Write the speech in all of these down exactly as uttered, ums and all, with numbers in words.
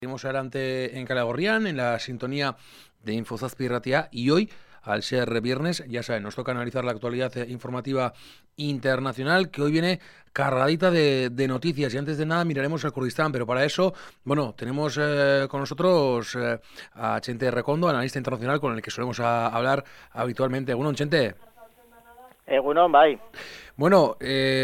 Seguimos adelante en Calagorrián, en la sintonía de Infozazpi Ratia, y hoy, al ser viernes, ya saben, nos toca analizar la actualidad informativa internacional, que hoy viene cargadita de, de noticias. Y antes de nada miraremos al Kurdistán, pero para eso, bueno, tenemos eh, con nosotros eh, a Chente Recondo, analista internacional, con el que solemos a, hablar habitualmente. Bueno, Chente. Egunon, bye. Bueno,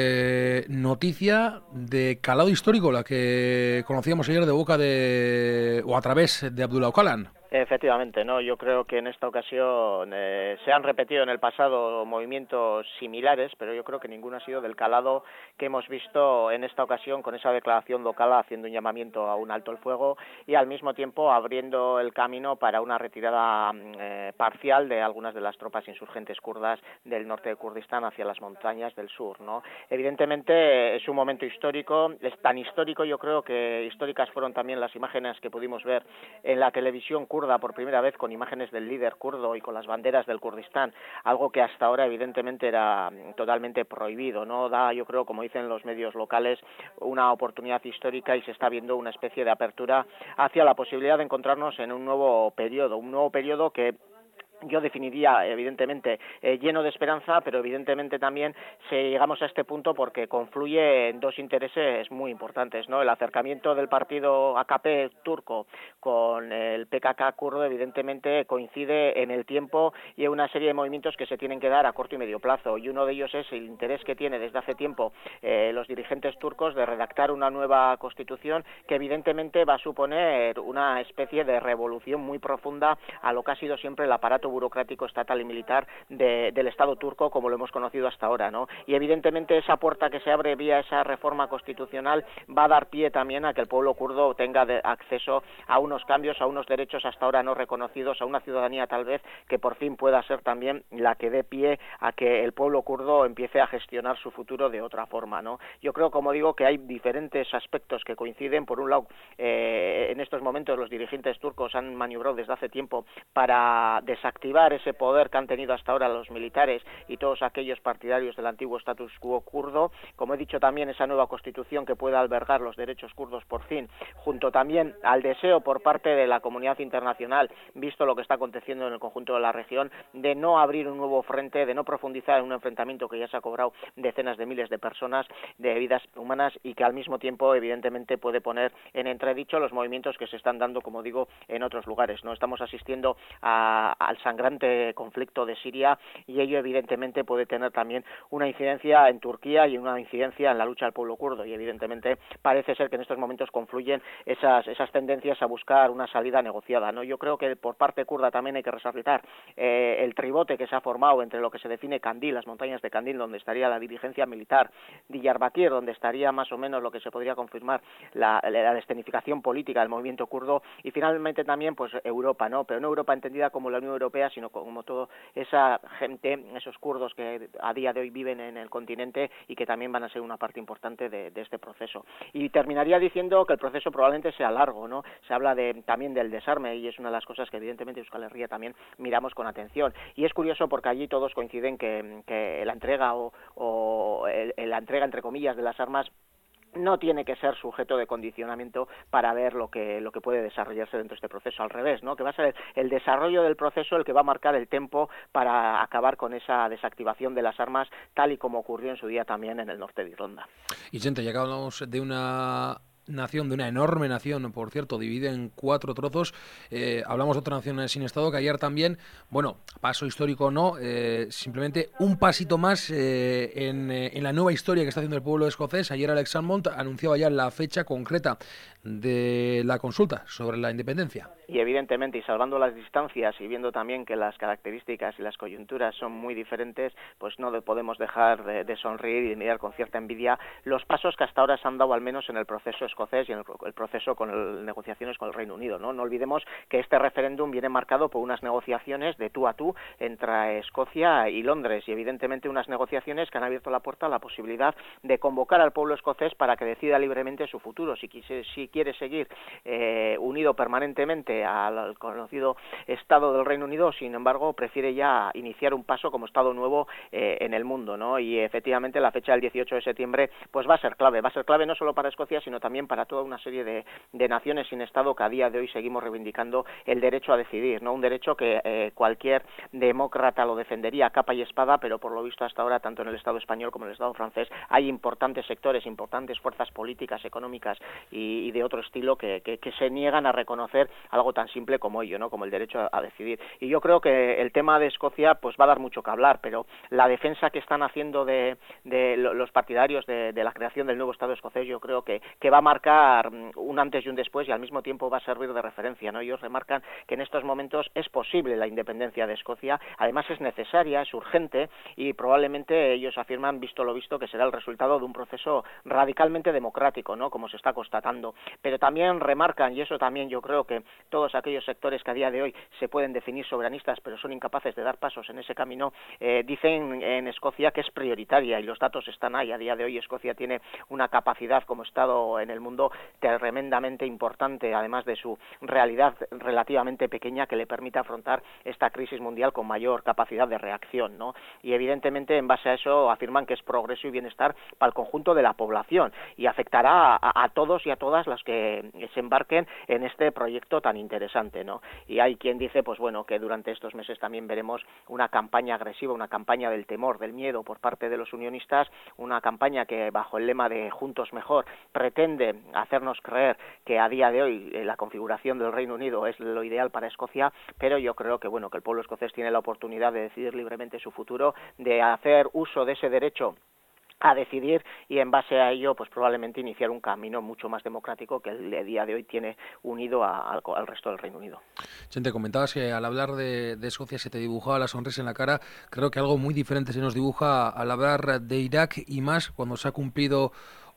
eh, noticia de calado histórico, la que conocíamos ayer de boca de, o a través de Abdullah Öcalan. Efectivamente, no. Yo creo que en esta ocasión eh, se han repetido en el pasado movimientos similares, pero yo creo que ninguno ha sido del calado que hemos visto en esta ocasión con esa declaración de Öcalan haciendo un llamamiento a un alto el fuego y al mismo tiempo abriendo el camino para una retirada eh, parcial de algunas de las tropas insurgentes kurdas del norte de Kurdistán hacia las montañas del sur, ¿no? Evidentemente es un momento histórico, es tan histórico, yo creo que históricas fueron también las imágenes que pudimos ver en la televisión kurda por primera vez con imágenes del líder kurdo y con las banderas del Kurdistán, algo que hasta ahora evidentemente era totalmente prohibido, ¿no? Da, yo creo, como dicen los medios locales, una oportunidad histórica y se está viendo una especie de apertura hacia la posibilidad de encontrarnos en un nuevo periodo, un nuevo periodo que yo definiría, evidentemente, eh, lleno de esperanza, pero evidentemente también si llegamos a este punto porque confluye en dos intereses muy importantes, ¿no? El acercamiento del partido A K P turco con el P K K kurdo, evidentemente, coincide en el tiempo y en una serie de movimientos que se tienen que dar a corto y medio plazo, y uno de ellos es el interés que tiene desde hace tiempo eh, los dirigentes turcos de redactar una nueva constitución que evidentemente va a suponer una especie de revolución muy profunda a lo que ha sido siempre el aparato burocrático estatal y militar de, del Estado turco como lo hemos conocido hasta ahora, ¿no? Y evidentemente esa puerta que se abre vía esa reforma constitucional va a dar pie también a que el pueblo kurdo tenga de acceso a unos cambios, a unos derechos hasta ahora no reconocidos, a una ciudadanía tal vez que por fin pueda ser también la que dé pie a que el pueblo kurdo empiece a gestionar su futuro de otra forma, ¿no? Yo creo, como digo, que hay diferentes aspectos que coinciden. Por un lado, eh, en estos momentos los dirigentes turcos han maniobrado desde hace tiempo para desactivar activar ese poder que han tenido hasta ahora los militares y todos aquellos partidarios del antiguo status quo kurdo. Como he dicho también, esa nueva constitución que pueda albergar los derechos kurdos por fin, junto también al deseo por parte de la comunidad internacional, visto lo que está aconteciendo en el conjunto de la región, de no abrir un nuevo frente, de no profundizar en un enfrentamiento que ya se ha cobrado decenas de miles de personas, de vidas humanas, y que al mismo tiempo evidentemente puede poner en entredicho los movimientos que se están dando, como digo, en otros lugares, ¿no? Estamos asistiendo a, al sangrante conflicto de Siria y ello evidentemente puede tener también una incidencia en Turquía y una incidencia en la lucha del pueblo kurdo, y evidentemente parece ser que en estos momentos confluyen esas esas tendencias a buscar una salida negociada, ¿no? Yo creo que por parte kurda también hay que resaltar eh, el tribote que se ha formado entre lo que se define Kandil, las montañas de Kandil, donde estaría la dirigencia militar, Diyarbakir, donde estaría más o menos lo que se podría confirmar la, la descenificación política del movimiento kurdo, y finalmente también pues Europa, ¿no? Pero no Europa entendida como la Unión Europea, sino como toda esa gente, esos kurdos que a día de hoy viven en el continente y que también van a ser una parte importante de, de este proceso. Y terminaría diciendo que el proceso probablemente sea largo, ¿no? Se habla de, también del desarme, y es una de las cosas que evidentemente Euskal Herria también miramos con atención. Y es curioso porque allí todos coinciden que, que la entrega o, o el, la entrega, entre comillas, de las armas no tiene que ser sujeto de condicionamiento para ver lo que lo que puede desarrollarse dentro de este proceso. Al revés, ¿no? Que va a ser el, el desarrollo del proceso el que va a marcar el tempo para acabar con esa desactivación de las armas, tal y como ocurrió en su día también en el norte de Irlanda. Y gente, ya que hablamos de una nación, de una enorme nación, por cierto, dividida en cuatro trozos, eh, hablamos de otra nación sin Estado que ayer también, bueno, paso histórico o no, eh, simplemente un pasito más eh, en, eh, en la nueva historia que está haciendo el pueblo escocés. Ayer Alex Salmond anunciaba ya la fecha concreta de la consulta sobre la independencia. Y evidentemente, y salvando las distancias y viendo también que las características y las coyunturas son muy diferentes, pues no podemos dejar de, de sonreír y de mirar con cierta envidia los pasos que hasta ahora se han dado, al menos en el proceso escocés y en el, el proceso con las negociaciones con el Reino Unido, ¿no? No olvidemos que este referéndum viene marcado por unas negociaciones de tú a tú entre Escocia y Londres, y evidentemente unas negociaciones que han abierto la puerta a la posibilidad de convocar al pueblo escocés para que decida libremente su futuro, si, quise, si quiere seguir eh, unido permanentemente al conocido Estado del Reino Unido. Sin embargo, prefiere ya iniciar un paso como Estado nuevo eh, en el mundo, ¿no? Y efectivamente la fecha del dieciocho de septiembre pues va a ser clave, va a ser clave no solo para Escocia, sino también también para toda una serie de, de naciones sin Estado que a día de hoy seguimos reivindicando el derecho a decidir, ¿no? Un derecho que eh, cualquier demócrata lo defendería a capa y espada, pero por lo visto hasta ahora, tanto en el Estado español como en el Estado francés, hay importantes sectores, importantes fuerzas políticas, económicas y, y de otro estilo que, que, que se niegan a reconocer algo tan simple como ello, ¿no? Como el derecho a, a decidir. Y yo creo que el tema de Escocia pues va a dar mucho que hablar, pero la defensa que están haciendo de, de los partidarios de, de la creación del nuevo Estado escocés, yo creo que, que va a marcar un antes y un después y al mismo tiempo va a servir de referencia, ¿no? Ellos remarcan que en estos momentos es posible la independencia de Escocia, además es necesaria, es urgente y probablemente ellos afirman, visto lo visto, que será el resultado de un proceso radicalmente democrático, ¿no? Como se está constatando. Pero también remarcan, y eso también yo creo que todos aquellos sectores que a día de hoy se pueden definir soberanistas pero son incapaces de dar pasos en ese camino, eh, dicen en Escocia que es prioritaria y los datos están ahí. A día de hoy Escocia tiene una capacidad como Estado en el mundo tremendamente importante, además de su realidad relativamente pequeña que le permite afrontar esta crisis mundial con mayor capacidad de reacción, ¿no? Y evidentemente en base a eso afirman que es progreso y bienestar para el conjunto de la población y afectará a, a todos y a todas las que se embarquen en este proyecto tan interesante, ¿no? Y hay quien dice, pues bueno, que durante estos meses también veremos una campaña agresiva, una campaña del temor, del miedo por parte de los unionistas, una campaña que bajo el lema de Juntos Mejor pretende hacernos creer que a día de hoy eh, la configuración del Reino Unido es lo ideal para Escocia, pero yo creo que bueno, que el pueblo escocés tiene la oportunidad de decidir libremente su futuro, de hacer uso de ese derecho a decidir y en base a ello pues probablemente iniciar un camino mucho más democrático que el de día de hoy tiene unido a, al, al resto del Reino Unido. Chente, comentabas que al hablar de, de Escocia se te dibujaba la sonrisa en la cara. Creo que algo muy diferente se nos dibuja al hablar de Irak y más cuando se ha cumplido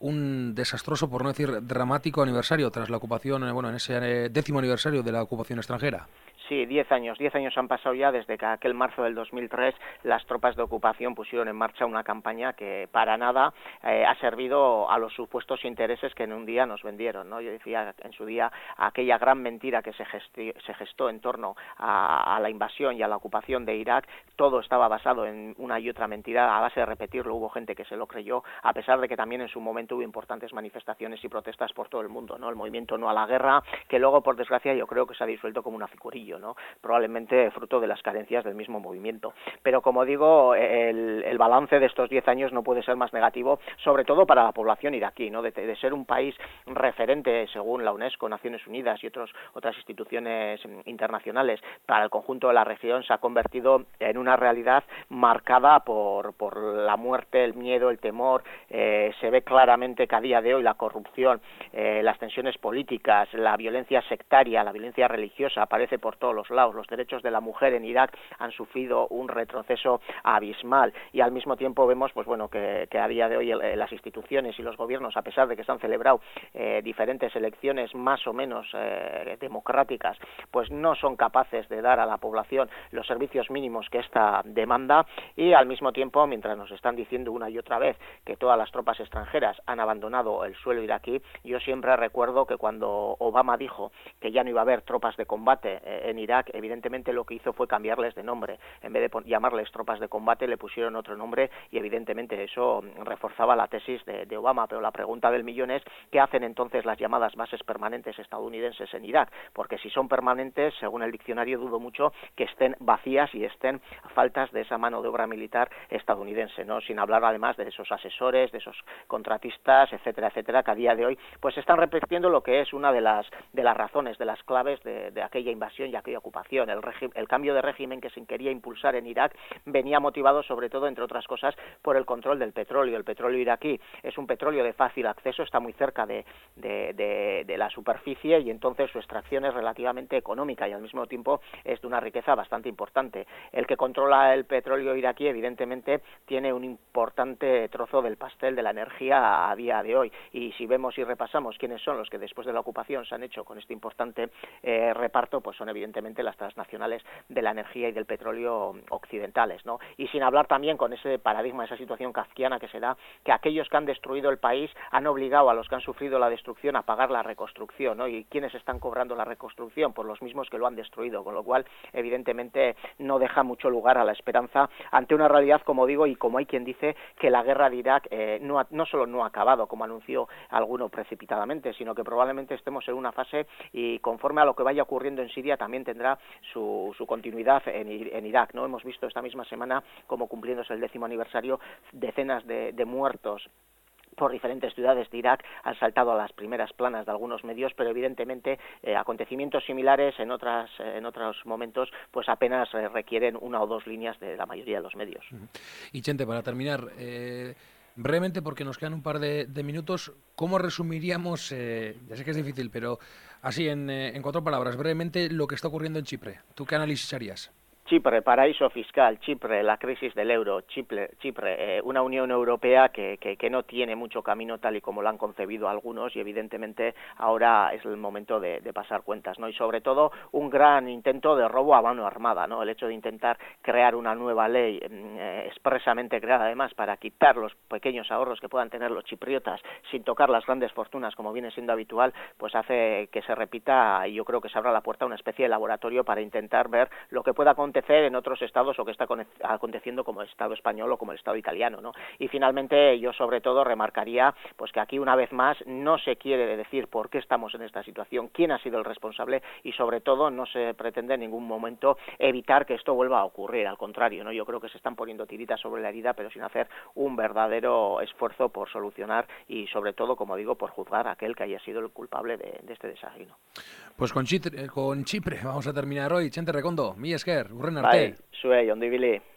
un desastroso, por no decir dramático, aniversario tras la ocupación, bueno, en ese eh, décimo aniversario de la ocupación extranjera. Sí, diez años. Diez años han pasado ya desde que aquel marzo del dos mil tres las tropas de ocupación pusieron en marcha una campaña que para nada eh, ha servido a los supuestos intereses que en un día nos vendieron, ¿no? Yo decía en su día aquella gran mentira que se, gesti- se gestó en torno a, a la invasión y a la ocupación de Irak, todo estaba basado en una y otra mentira, a base de repetirlo hubo gente que se lo creyó, a pesar de que también en su momento hubo importantes manifestaciones y protestas por todo el mundo, ¿no? El movimiento No a la Guerra, que luego por desgracia yo creo que se ha disuelto como un aficurillo, ¿no? Probablemente fruto de las carencias del mismo movimiento. Pero como digo, el, el balance de estos diez años no puede ser más negativo, sobre todo para la población iraquí, ¿no? De, de ser un país referente, según la UNESCO, Naciones Unidas y otros, otras instituciones internacionales, para el conjunto de la región, se ha convertido en una realidad marcada por, por la muerte, el miedo, el temor. Eh, se ve claramente que a día de hoy la corrupción, eh, las tensiones políticas, la violencia sectaria, la violencia religiosa aparece por todos los lados. Los derechos de la mujer en Irak han sufrido un retroceso abismal y al mismo tiempo vemos pues bueno que, que a día de hoy el, las instituciones y los gobiernos, a pesar de que se han celebrado eh, diferentes elecciones más o menos eh, democráticas, pues no son capaces de dar a la población los servicios mínimos que esta demanda y al mismo tiempo, mientras nos están diciendo una y otra vez que todas las tropas extranjeras han abandonado el suelo iraquí, yo siempre recuerdo que cuando Obama dijo que ya no iba a haber tropas de combate eh, en Irak, evidentemente lo que hizo fue cambiarles de nombre. En vez de llamarles tropas de combate, le pusieron otro nombre y evidentemente eso reforzaba la tesis de, de Obama. Pero la pregunta del millón es, ¿qué hacen entonces las llamadas bases permanentes estadounidenses en Irak? Porque si son permanentes, según el diccionario, dudo mucho que estén vacías y estén a faltas de esa mano de obra militar estadounidense, ¿no? Sin hablar además de esos asesores, de esos contratistas, etcétera, etcétera, que a día de hoy pues están repitiendo lo que es una de las de las razones, de las claves de, de aquella invasión y aquella ocupación. El, regi- el cambio de régimen que se quería impulsar en Irak venía motivado sobre todo, entre otras cosas, por el control del petróleo. El petróleo iraquí es un petróleo de fácil acceso, está muy cerca de, de, de, de la superficie y entonces su extracción es relativamente económica y al mismo tiempo es de una riqueza bastante importante. El que controla el petróleo iraquí evidentemente tiene un importante trozo del pastel de la energía a, a día de hoy y si vemos y repasamos quiénes son los que después de la ocupación se han hecho con este importante eh, reparto, pues son evidentemente evidentemente las transnacionales de la energía y del petróleo occidentales, ¿no? Y sin hablar también con ese paradigma, esa situación kafkiana que se da, que aquellos que han destruido el país han obligado a los que han sufrido la destrucción a pagar la reconstrucción, ¿no? ¿Y quiénes están cobrando la reconstrucción? Por los mismos que lo han destruido, con lo cual evidentemente no deja mucho lugar a la esperanza ante una realidad, como digo, y como hay quien dice que la guerra de Irak eh, no, ha, no solo no ha acabado, como anunció alguno precipitadamente, sino que probablemente estemos en una fase y conforme a lo que vaya ocurriendo en Siria también tendrá su, su continuidad en, en Irak, ¿no? Hemos visto esta misma semana, como cumpliéndose el décimo aniversario, decenas de, de muertos por diferentes ciudades de Irak han saltado a las primeras planas de algunos medios, pero evidentemente eh, acontecimientos similares en otras eh, en otros momentos pues apenas eh, requieren una o dos líneas de la mayoría de los medios. Y Chente, para terminar, eh, brevemente, porque nos quedan un par de, de minutos, ¿cómo resumiríamos, eh, ya sé que es difícil, pero así en, eh, en cuatro palabras, brevemente, lo que está ocurriendo en Chipre? ¿Tú qué análisis harías? Chipre, paraíso fiscal, Chipre, la crisis del euro, Chipre, Chipre eh, una Unión Europea que, que, que no tiene mucho camino tal y como lo han concebido algunos y evidentemente ahora es el momento de, de pasar cuentas, ¿no? Y sobre todo un gran intento de robo a mano armada, ¿no? El hecho de intentar crear una nueva ley eh, expresamente creada además para quitar los pequeños ahorros que puedan tener los chipriotas sin tocar las grandes fortunas como viene siendo habitual, pues hace que se repita y yo creo que se abra la puerta a una especie de laboratorio para intentar ver lo que pueda acontecer en otros estados o que está aconteciendo como el Estado español o como el Estado italiano, ¿no? Y finalmente yo sobre todo remarcaría pues que aquí una vez más no se quiere decir por qué estamos en esta situación, quién ha sido el responsable y sobre todo no se pretende en ningún momento evitar que esto vuelva a ocurrir, al contrario, ¿no? Yo creo que se están poniendo tiritas sobre la herida pero sin hacer un verdadero esfuerzo por solucionar y sobre todo, como digo, por juzgar a aquel que haya sido el culpable de, de este desastre. Pues con Chipre, con Chipre vamos a terminar hoy. Chente Recondo, mi esker, urren arte. Bai, zuei, ondo ibili.